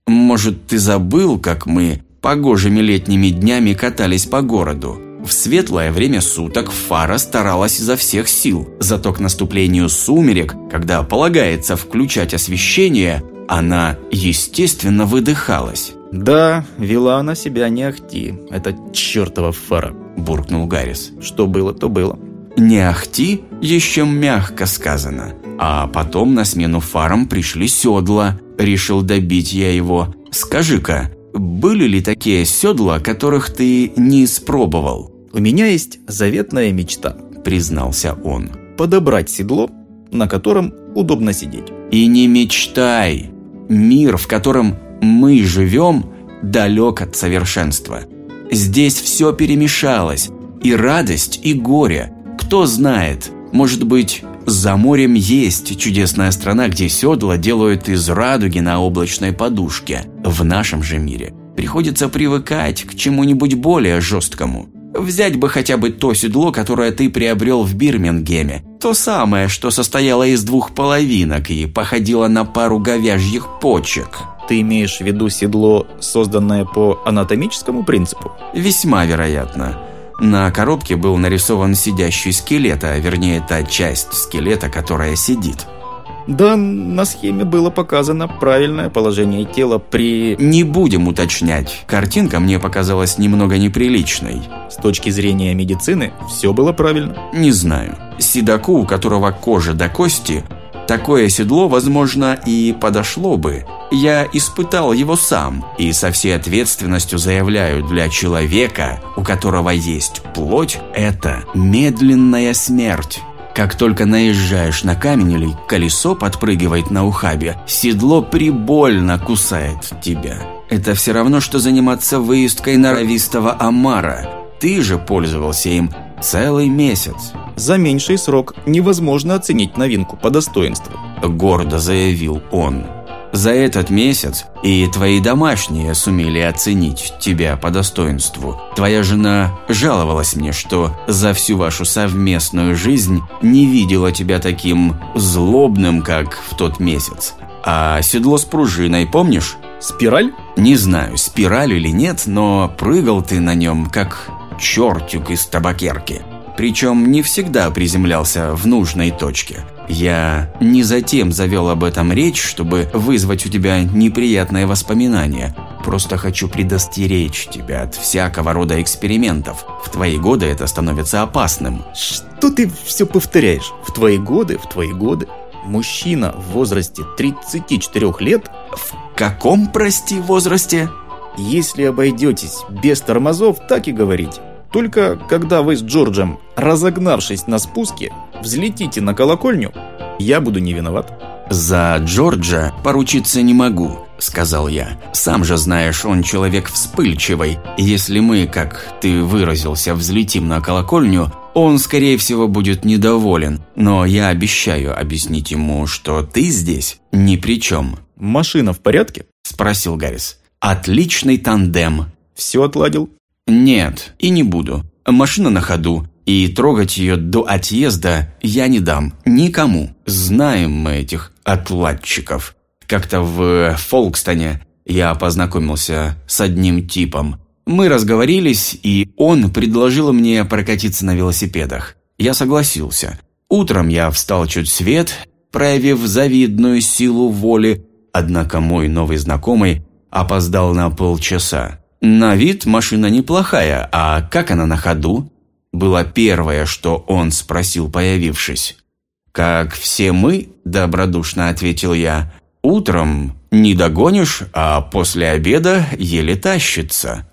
Может, ты забыл, как мы погожими летними днями катались по городу? В светлое время суток Фара старалась изо всех сил, зато к наступлению сумерек, когда полагается включать освещение, она, естественно, выдыхалась. «Да, вела она себя не ахти, это чертова Фара», – буркнул Гаррис. «Что было, то было». «Не ахти» еще мягко сказано. А потом на смену фарам пришли седла. Решил добить я его. «Скажи-ка, были ли такие седла, которых ты не испробовал?» «У меня есть заветная мечта», – признался он. «Подобрать седло, на котором удобно сидеть». «И не мечтай. Мир, в котором мы живем, далек от совершенства. Здесь все перемешалось. И радость, и горе. Кто знает, может быть, за морем есть чудесная страна, где седла делают из радуги на облачной подушке. В нашем же мире приходится привыкать к чему-нибудь более жесткому. Взять бы хотя бы то седло, которое ты приобрел в Бирмингеме. То самое, что состояло из 2 половинок и походило на пару говяжьих почек». «Ты имеешь в виду седло, созданное по анатомическому принципу?» «Весьма вероятно. На коробке был нарисован сидящий скелет, а вернее та часть скелета, которая сидит». «Да, на схеме было показано правильное положение тела при...» «Не будем уточнять. Картинка мне показалась немного неприличной». «С точки зрения медицины все было правильно». «Не знаю. Седоку, у которого кожа до кости, такое седло, возможно, и подошло бы. Я испытал его сам и со всей ответственностью заявляю, для человека, у которого есть плоть, это медленная смерть. Как только наезжаешь на камень или колесо подпрыгивает на ухабе, седло прибольно кусает тебя. Это все равно, что заниматься выездкой норовистого омара. Ты же пользовался им целый месяц». «За меньший срок невозможно оценить новинку по достоинству», – гордо заявил он. «За этот месяц и твои домашние сумели оценить тебя по достоинству. Твоя жена жаловалась мне, что за всю вашу совместную жизнь не видела тебя таким злобным, как в тот месяц. А седло с пружиной помнишь?» «Спираль?» «Не знаю, спираль или нет, но прыгал ты на нем, как чертик из табакерки. Причем не всегда приземлялся в нужной точке. Я не затем завел об этом речь, чтобы вызвать у тебя неприятные воспоминания. Просто хочу предостеречь тебя от всякого рода экспериментов. В твои годы это становится опасным». «Что ты все повторяешь? В твои годы, в твои годы? Мужчина в возрасте 34 лет...» «В каком, прости, возрасте?» «Если обойдетесь без тормозов, так и говорите. Только когда вы с Джорджем, разогнавшись на спуске, взлетите на колокольню, я буду не виноват». «За Джорджа поручиться не могу», – сказал я. «Сам же знаешь, он человек вспыльчивый. Если мы, как ты выразился, взлетим на колокольню, он, скорее всего, будет недоволен. Но я обещаю объяснить ему, что ты здесь ни при чем». «Машина в порядке?» – спросил Гаррис. «Отличный тандем». «Все отладил?» «Нет, и не буду. Машина на ходу, и трогать ее до отъезда я не дам никому. Знаем мы этих отладчиков. Как-то в Фолкстоне я познакомился с одним типом. Мы разговорились, и он предложил мне прокатиться на велосипедах. Я согласился. Утром я встал чуть свет, проявив завидную силу воли, однако мой новый знакомый опоздал на полчаса. На вид машина неплохая, а как она на ходу? Было первое, что он спросил, появившись. «Как все мы», – добродушно ответил я, – «утром не догонишь, а после обеда еле тащится».